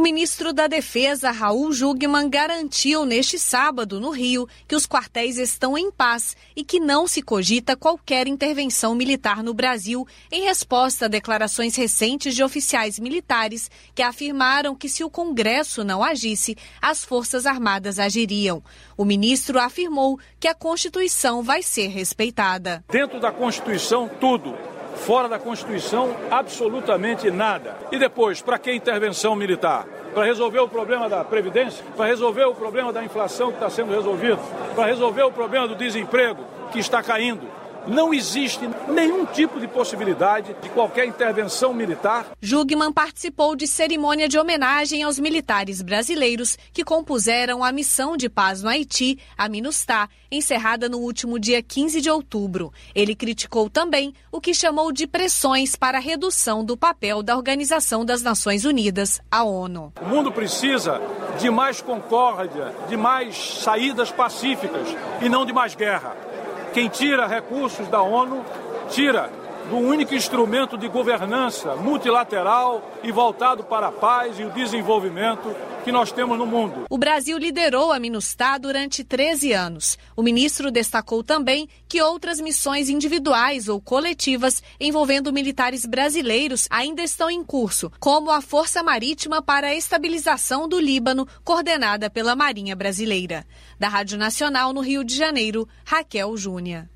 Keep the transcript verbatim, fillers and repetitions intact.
ministro da Defesa, Raul Jungmann, garantiu neste sábado, no Rio, que os quartéis estão em paz e que não se cogita qualquer intervenção militar no Brasil, em resposta a declarações recentes de oficiais militares que afirmaram que se o Congresso não agisse, as Forças Armadas agiriam. O ministro afirmou que a Constituição vai ser respeitada. Dentro da Constituição, tudo. Fora da Constituição, absolutamente nada. E depois, para que intervenção militar? Para resolver o problema da Previdência? Para resolver o problema da inflação que está sendo resolvido? Para resolver o problema do desemprego que está caindo? Não existe nenhum tipo de possibilidade de qualquer intervenção militar. Jungmann participou de cerimônia de homenagem aos militares brasileiros que compuseram a missão de paz no Haiti, a MINUSTAH, encerrada no último dia quinze de outubro. Ele criticou também o que chamou de pressões para a redução do papel da Organização das Nações Unidas, a ONU. O mundo precisa de mais concórdia, de mais saídas pacíficas e não de mais guerra. Quem tira recursos da ONU, tira do único instrumento de governança multilateral e voltado para a paz e o desenvolvimento que nós temos no mundo. O Brasil liderou a MINUSTAH durante treze anos. O ministro destacou também que outras missões individuais ou coletivas envolvendo militares brasileiros ainda estão em curso, como a Força Marítima para a Estabilização do Líbano, coordenada pela Marinha Brasileira. Da Rádio Nacional no Rio de Janeiro, Raquel Júnior.